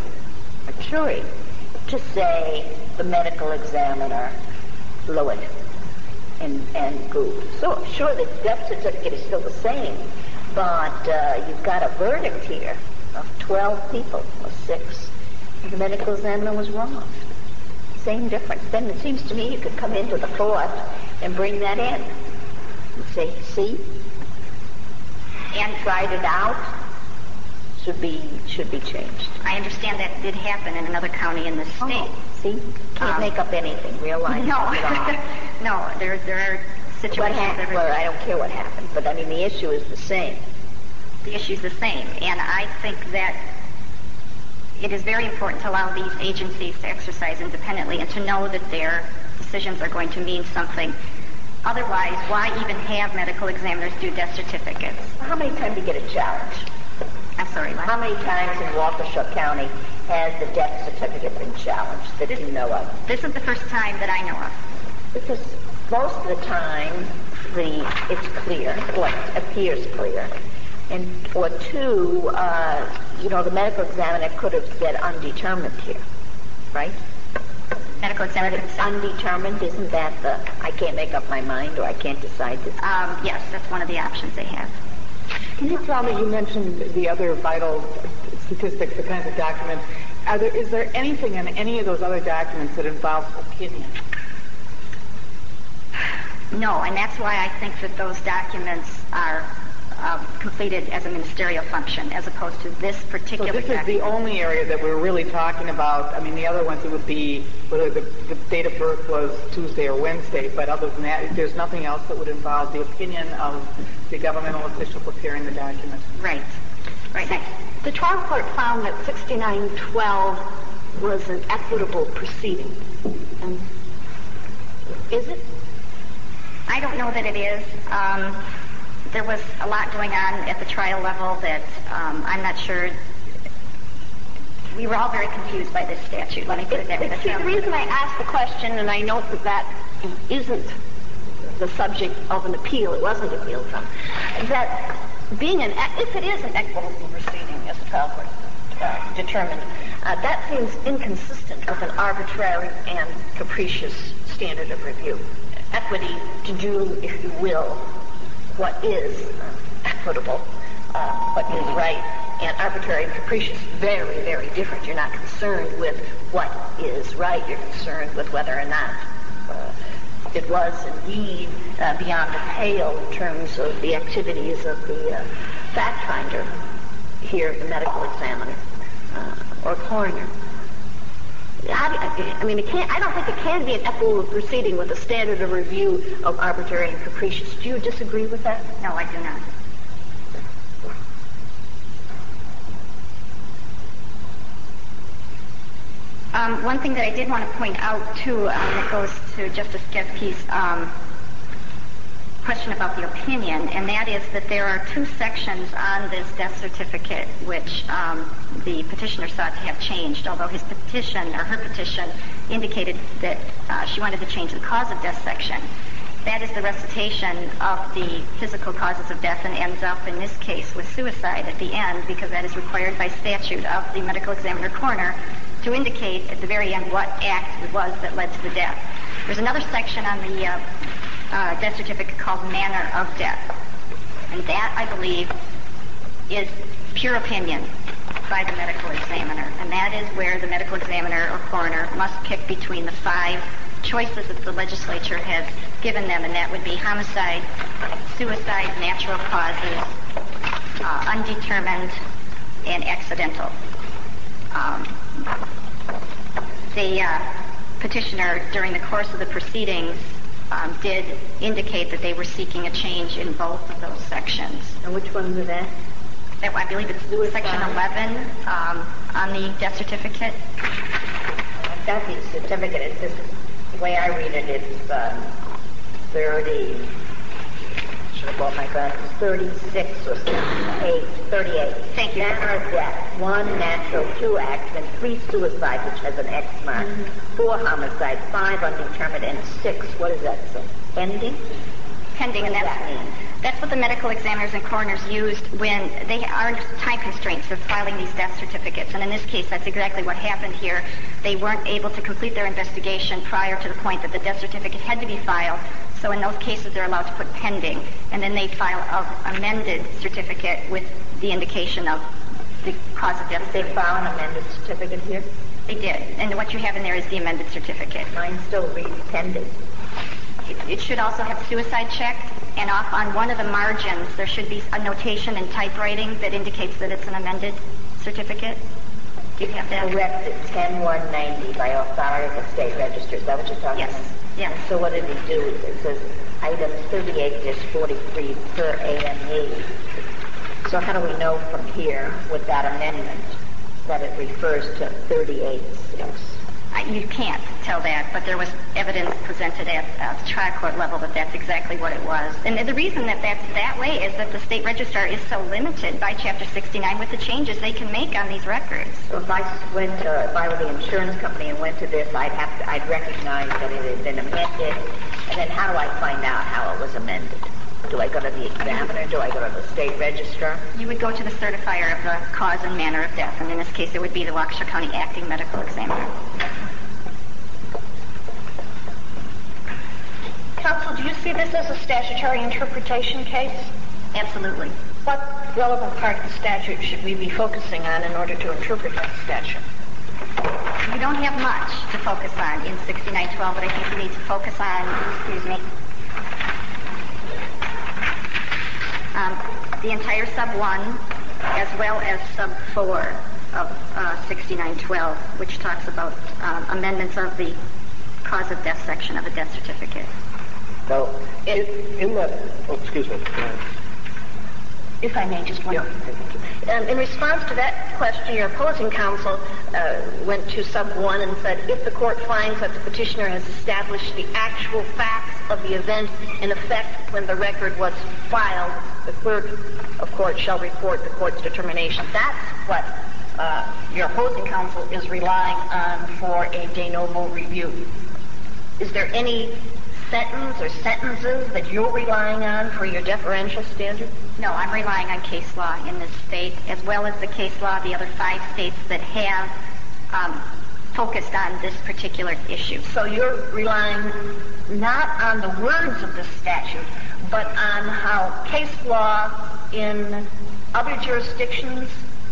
to say the medical examiner blew it. and group. So sure, the death certificate is still the same, but you've got a verdict here of 12 people, or 6. And the medical examiner was wrong. Same difference. Then it seems to me you could come into the court and bring that in and say, see, and tried it out, should be changed. I understand that did happen in another county in the state. See? Can't make up anything, real life. No, no, there are situations well, I don't care what happened, but I mean the issue is the same. The issue is the same, and I think that it is very important to allow these agencies to exercise independently and to know that their decisions are going to mean something. Otherwise, why even have medical examiners do death certificates? How many times do you get a challenge? I'm sorry, what? How many times in Waukesha County has the death certificate been challenged that you know of? This is the first time that I know of. Because most of the time, it's clear, or it appears clear. And or two, the medical examiner could have said undetermined here, right? Medical examiner undetermined, isn't that I can't make up my mind or I can't decide this? Yes, that's one of the options they have. Can you tell me, you mentioned the other vital statistics, the kinds of documents. Is there anything in any of those other documents that involves opinion? No, and that's why I think that those documents are completed as a ministerial function as opposed to this particular document. So this is the only area that we're really talking about. I mean, the other ones, it would be whether the date of birth was Tuesday or Wednesday, but other than that, there's nothing else that would involve the opinion of the governmental official preparing the document. Right. Right. Next. The trial court found that 6912 was an equitable proceeding. And is it? I don't know that it is. There was a lot going on at the trial level that I'm not sure. We were all very confused by this statute. Let me put it that way. The reason I asked the question, and I note that isn't the subject of an appeal, it wasn't appealed from, that if it is an equitable proceeding, as the trial court determined, that seems inconsistent with an arbitrary and capricious standard of review. Equity to do, if you will, what is equitable, what is right, and arbitrary and capricious, very, very different. You're not concerned with what is right. You're concerned with whether or not it was indeed beyond the pale in terms of the activities of the fact finder here, the medical examiner or coroner. I don't think it can be an equitable proceeding with a standard of review of arbitrary and capricious. Do you disagree with that? No, I do not. One thing that I did want to point out, too, that goes to Justice Getzke's question about the opinion, and that is that there are 2 sections on this death certificate which the petitioner sought to have changed, although his petition, or her petition, indicated that she wanted to change the cause of death section. That is the recitation of the physical causes of death and ends up, in this case, with suicide at the end, because that is required by statute of the medical examiner coroner to indicate at the very end what act it was that led to the death. There's another section on the death certificate called manner of death. And that, I believe, is pure opinion by the medical examiner. And that is where the medical examiner or coroner must pick between the 5 choices that the legislature has given them, and that would be homicide, suicide, natural causes, undetermined, and accidental. The petitioner, during the course of the proceedings, did indicate that they were seeking a change in both of those sections. And which ones are that? I believe it's section 11 on the death certificate. I've got the certificate. It's just, the way I read it, it's 30. Should have bought my glasses. 36 or 38. Thank you. Manner of death: 1 natural, 2 accident, 3 suicide, which has an X mark, 4 homicide, 5 undetermined, and 6. What does that say? Pending. Pending, and What does that mean? That's what the medical examiners and coroners used when they are under time constraints for filing these death certificates. And in this case, that's exactly what happened here. They weren't able to complete their investigation prior to the point that the death certificate had to be filed. So in those cases, they're allowed to put pending. And then they file an amended certificate with the indication of the cause of death. Did they file an amended certificate here? They did. And what you have in there is the amended certificate. Mine still reads pending. It should also have suicide checked, and off on one of the margins there should be a notation in typewriting that indicates that it's an amended certificate. Do you have that? Corrected 10190 by authority of the state register. Is that what you're talking about? Yes. And so what did he do? It says item 38-43 per AME. So how do we know from here with that amendment that it refers to 38-6? You can't tell that, but there was evidence presented at the trial court level that that's exactly what it was. And the reason that that's that way is that the state registrar is so limited by Chapter 69 with the changes they can make on these records. So if I were the insurance company and went to this, I'd recognize that it had been amended, and then how do I find out how it was amended? Do I go to the examiner? Do I go to the state registrar? You would go to the certifier of the cause and manner of death, and in this case it would be the Waukesha County Acting Medical Examiner. Counsel, do you see this as a statutory interpretation case? Absolutely. What relevant part of the statute should we be focusing on in order to interpret that statute? You don't have much to focus on in 6912, but I think you need to focus on, the entire sub 1 as well as sub 4 of 6912, which talks about amendments of the cause of death section of a death certificate. Now, in that, excuse me. If I may, just one. Yeah. In response to that question, your opposing counsel went to sub 1 and said, if the court finds that the petitioner has established the actual facts of the event in effect when the record was filed, the clerk of court shall report the court's determination. That's what your opposing counsel is relying on for a de novo review. Is there any sentence or sentences that you're relying on for your deferential standard? No, I'm relying on case law in this state, as well as the case law of the other 5 states that have focused on this particular issue. So you're relying not on the words of the statute, but on how case law in other jurisdictions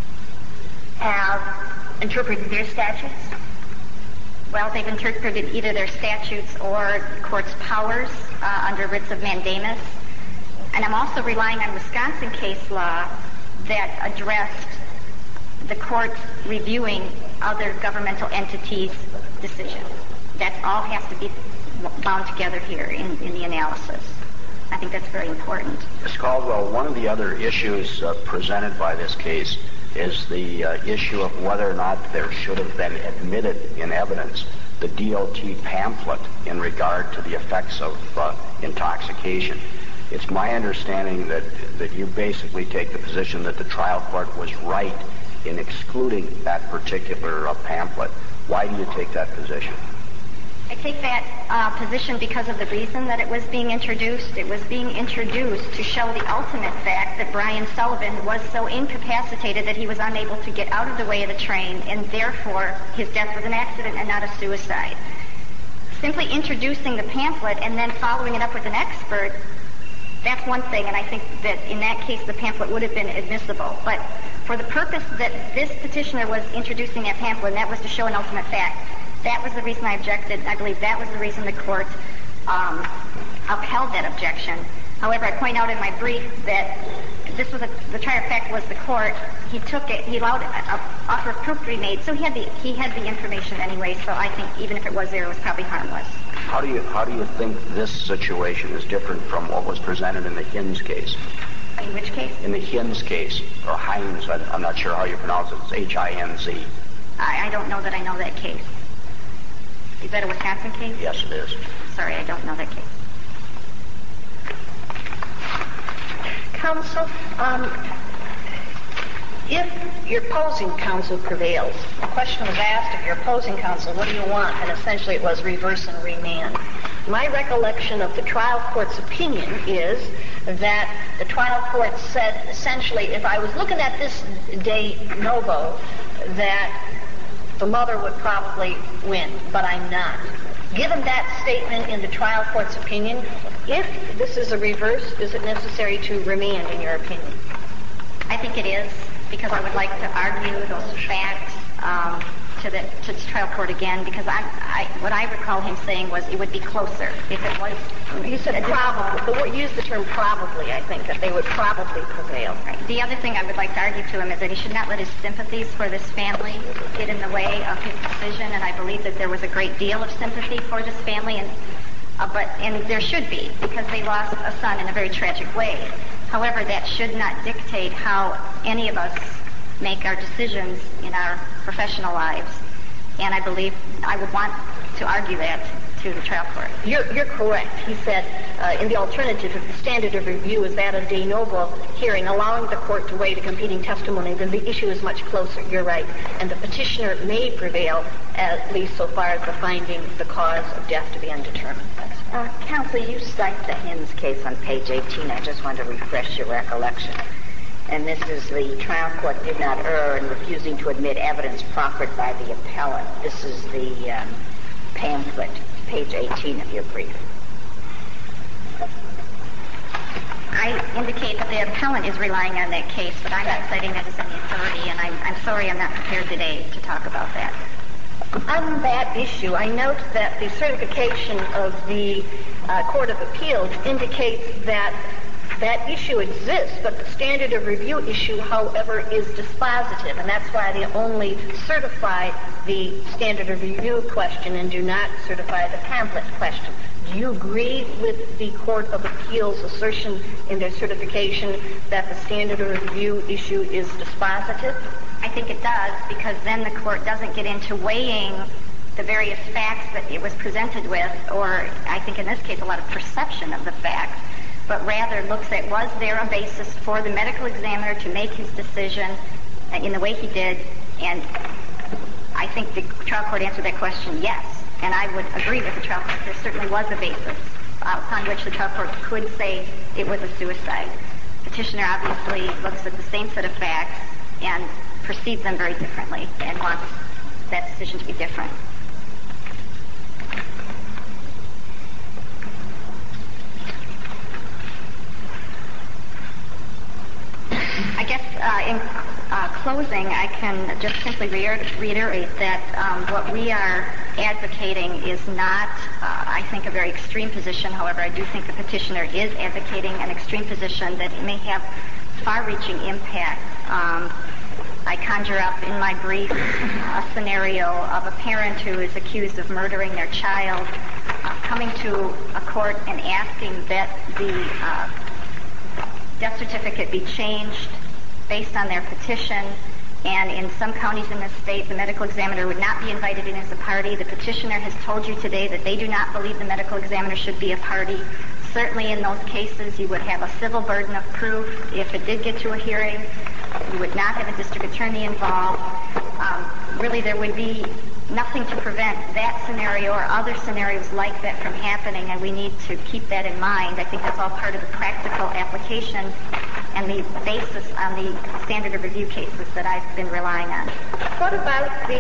have interpreted their statutes? Well, they've interpreted either their statutes or the court's powers under writs of mandamus. And I'm also relying on Wisconsin case law that addressed the court's reviewing other governmental entities' decisions. That all has to be bound together here in the analysis. I think that's very important. Ms. Caldwell, one of the other issues presented by this case is the issue of whether or not there should have been admitted in evidence the DOT pamphlet in regard to the effects of intoxication. It's my understanding that you basically take the position that the trial court was right in excluding that particular pamphlet. Why do you take that position? I take that position because of the reason that it was being introduced. It was being introduced to show the ultimate fact that Brian Sullivan was so incapacitated that he was unable to get out of the way of the train, and therefore his death was an accident and not a suicide. Simply introducing the pamphlet and then following it up with an expert, that's one thing, and I think that in that case the pamphlet would have been admissible. But for the purpose that this petitioner was introducing that pamphlet, and that was to show an ultimate fact, that was the reason I objected. I believe that was the reason the court upheld that objection. However, I point out in my brief that this was the trier of fact was the court. He took it. He allowed an offer of proof to be made, so he had the information anyway. So I think even if it was there, it was probably harmless. How do you think this situation is different from what was presented in the Hines case? In which case? In the Hines case, or Hines. I'm not sure how you pronounce it. It's H-I-N-Z. I don't know that I know that case. Is that a Wisconsin case? Yes, it is. Sorry, I don't know that case. Counsel, if your opposing counsel prevails, the question was asked of your opposing counsel, what do you want? And essentially it was reverse and remand. My recollection of the trial court's opinion is that the trial court said essentially, if I was looking at this de novo, that the mother would probably win, but I'm not. Given that statement in the trial court's opinion, if this is a reverse, is it necessary to remand, in your opinion? I think it is, because I would like to argue those facts to the trial court again, because what I recall him saying was it would be closer if it was. He said probably. Use the term probably, I think, that they would probably prevail. Right. The other thing I would like to argue to him is that he should not let his sympathies for this family get in the way of his decision, and I believe that there was a great deal of sympathy for this family, and there should be, because they lost a son in a very tragic way. However, that should not dictate how any of us make our decisions in our professional lives. And I believe I would want to argue that to the trial court. You're correct. He said in the alternative, if the standard of review is that of de novo hearing, allowing the court to weigh the competing testimony, then the issue is much closer. You're right. And the petitioner may prevail, at least so far as the finding the cause of death to be undetermined. Counsel, you cite the Hinds case on page 18. I just want to refresh your recollection. And this is the trial court did not err in refusing to admit evidence proffered by the appellant. This is the pamphlet, page 18 of your brief. I indicate that the appellant is relying on that case, but I'm not citing that as any authority, and I'm sorry I'm not prepared today to talk about that. On that issue, I note that the certification of the Court of Appeals indicates that that issue exists, but the standard of review issue, however, is dispositive, and that's why they only certify the standard of review question and do not certify the pamphlet question. Do you agree with the Court of Appeals' assertion in their certification that the standard of review issue is dispositive? I think it does, because then the court doesn't get into weighing the various facts that it was presented with, or I think in this case a lot of perception of the facts, but rather looks at was there a basis for the medical examiner to make his decision in the way he did, and I think the trial court answered that question yes, and I would agree with the trial court. There certainly was a basis upon which the trial court could say it was a suicide. Petitioner obviously looks at the same set of facts and perceives them very differently and wants that decision to be different. I guess in closing, I can just simply reiterate that what we are advocating is not, I think, a very extreme position. However, I do think the petitioner is advocating an extreme position that may have far-reaching impact. I conjure up in my brief a scenario of a parent who is accused of murdering their child coming to a court and asking that the death certificate be changed based on their petition. And in some counties in this state, the medical examiner would not be invited in as a party. The petitioner has told you today that they do not believe the medical examiner should be a party. Certainly in those cases, you would have a civil burden of proof. If it did get to a hearing, you would not have a district attorney involved. Really, there would be nothing to prevent that scenario or other scenarios like that from happening, and we need to keep that in mind. I think that's all part of the practical application and the basis on the standard of review cases that I've been relying on. What about the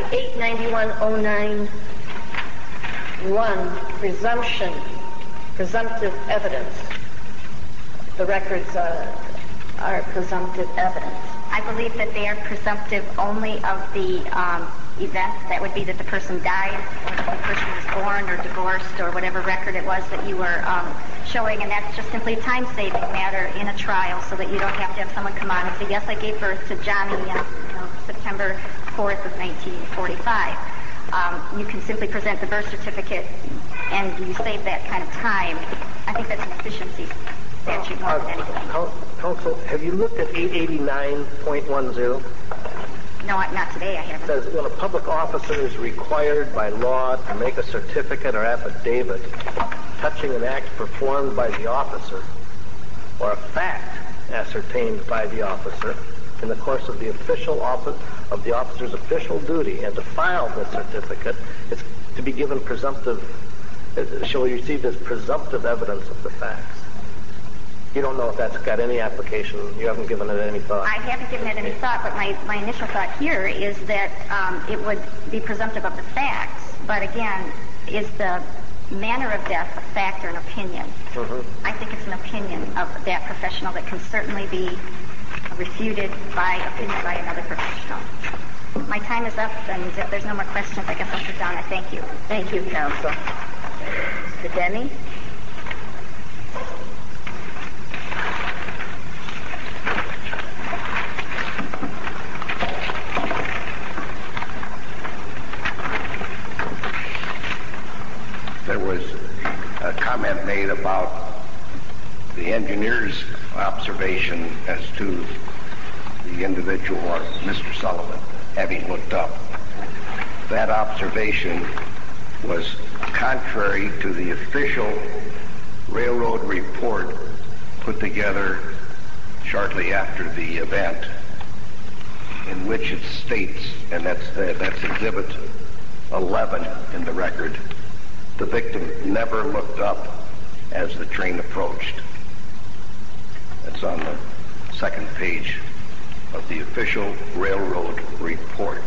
891-091 presumptive evidence? The records are presumptive evidence. I believe that they are presumptive only of the event. That would be that the person died, or that the person was born or divorced, or whatever record it was that you were showing, and that's just simply a time-saving matter in a trial, so that you don't have to have someone come on and say, yes, I gave birth to Johnny on September 4th of 1945. You can simply present the birth certificate, and you save that kind of time. I think that's an efficiency statute more than anything. Counsel, have you looked at 889.10? No, not today, I haven't. It says when a public officer is required by law to make a certificate or affidavit touching an act performed by the officer or a fact ascertained by the officer in the course of the officer's official duty, and to file the certificate, it's to be given presumptive she'll receive this presumptive evidence of the facts. You don't know if that's got any application. You haven't given it any thought. I haven't given it any thought, but my initial thought here is that it would be presumptive of the facts. But again, is the manner of death a fact or an opinion? I think it's an opinion of that professional that can certainly be refuted by opinion by another professional. My time is up, and if there's no more questions, I guess I'll sit down. I thank you. Thank you, counsel. Mr. Denny? There was a comment made about the engineer's observation as to the individual, or Mr. Sullivan, having looked up. That observation was contrary to the official railroad report put together shortly after the event, in which it states, and that's Exhibit 11 in the record, the victim never looked up as the train approached. That's on the second page of the official railroad report.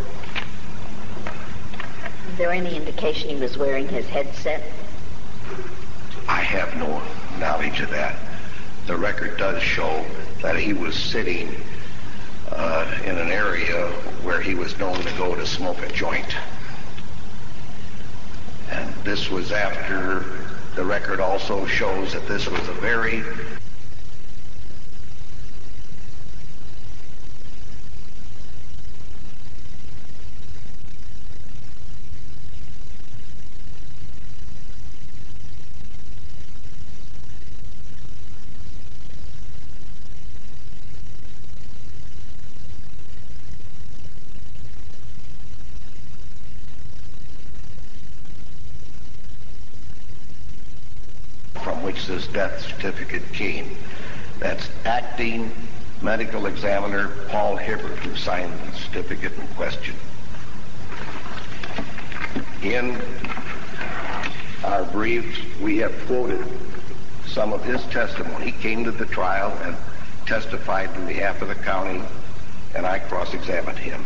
Is there any indication he was wearing his headset? I have no knowledge of that. The record does show that he was sitting in an area where he was known to go to smoke a joint. And this was after the record also shows that this was a very this death certificate came. That's acting medical examiner Paul Hibbert, who signed the certificate in question. In our briefs, we have quoted some of his testimony. He came to the trial and testified on behalf of the county, and I cross-examined him.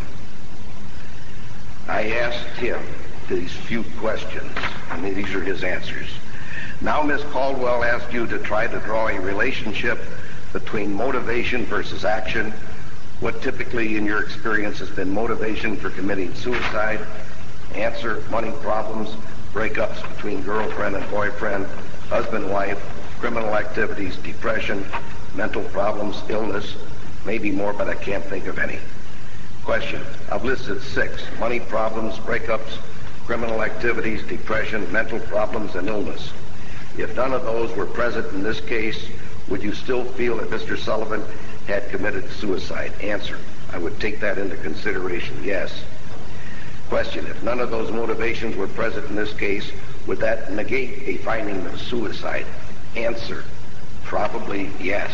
I asked him these few questions, and these are his answers. Now, Ms. Caldwell asked you to try to draw a relationship between motivation versus action. What typically, in your experience, has been motivation for committing suicide? Answer: money problems, breakups between girlfriend and boyfriend, husband-wife, criminal activities, depression, mental problems, illness, maybe more, but I can't think of any. Question: I've listed 6: money problems, breakups, criminal activities, depression, mental problems, and illness. If none of those were present in this case, would you still feel that Mr. Sullivan had committed suicide? Answer: I would take that into consideration, yes. Question: if none of those motivations were present in this case, would that negate a finding of suicide? Answer: probably yes.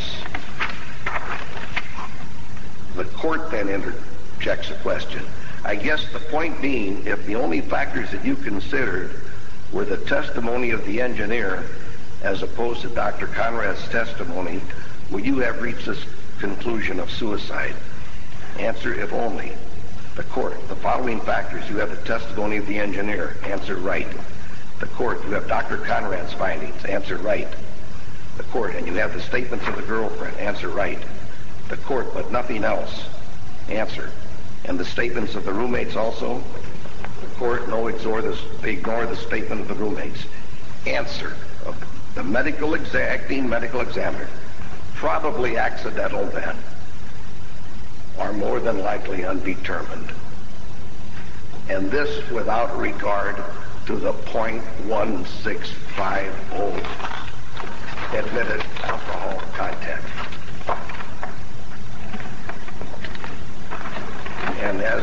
The court then interjects a question. I guess the point being, if the only factors that you considered were the testimony of the engineer as opposed to Dr. Conrad's testimony, would you have reached this conclusion of suicide? Answer: if only. The court: the following factors: you have the testimony of the engineer. Answer: right. The court: you have Dr. Conrad's findings. Answer: right. The court: and you have the statements of the girlfriend. Answer: right. The court: but nothing else. Answer: and the statements of the roommates also? The court: no, ignore the statement of the roommates. Answer: the acting medical examiner: probably accidental then, or more than likely undetermined. And this without regard to the .1650 admitted alcohol content. And as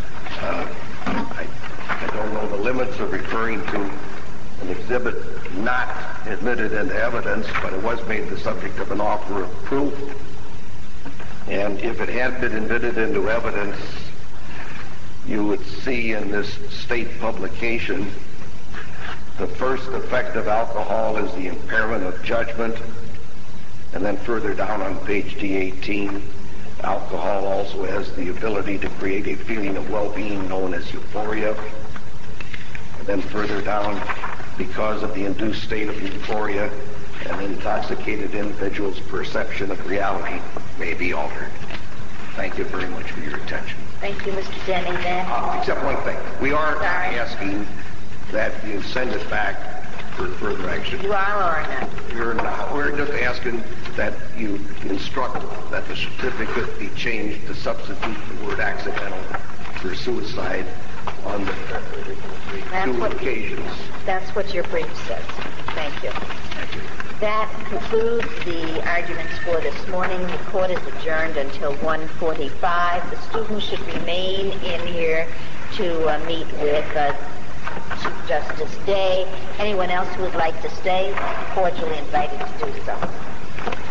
I don't know the limits of referring to an exhibit not admitted into evidence, but it was made the subject of an offer of proof. And if it had been admitted into evidence, you would see in this state publication The first effect of alcohol is the impairment of judgment. And then further down on page D18, alcohol also has the ability to create a feeling of well-being known as euphoria. And then further down, because of the induced state of euphoria, an intoxicated individual's perception of reality may be altered. Thank you very much for your attention. Thank you, Mr. Denning. Except one thing. We are asking that you send it back for further action. You are or not? You're not. We're just asking that you instruct that the certificate be changed to substitute the word accidental for suicide on the two occasions. That's what your brief says. Thank you. Thank you. That concludes the arguments for this morning. The court is adjourned until 1:45. The students should remain in here to meet with Chief Justice Day. Anyone else who would like to stay, cordially invited to do so.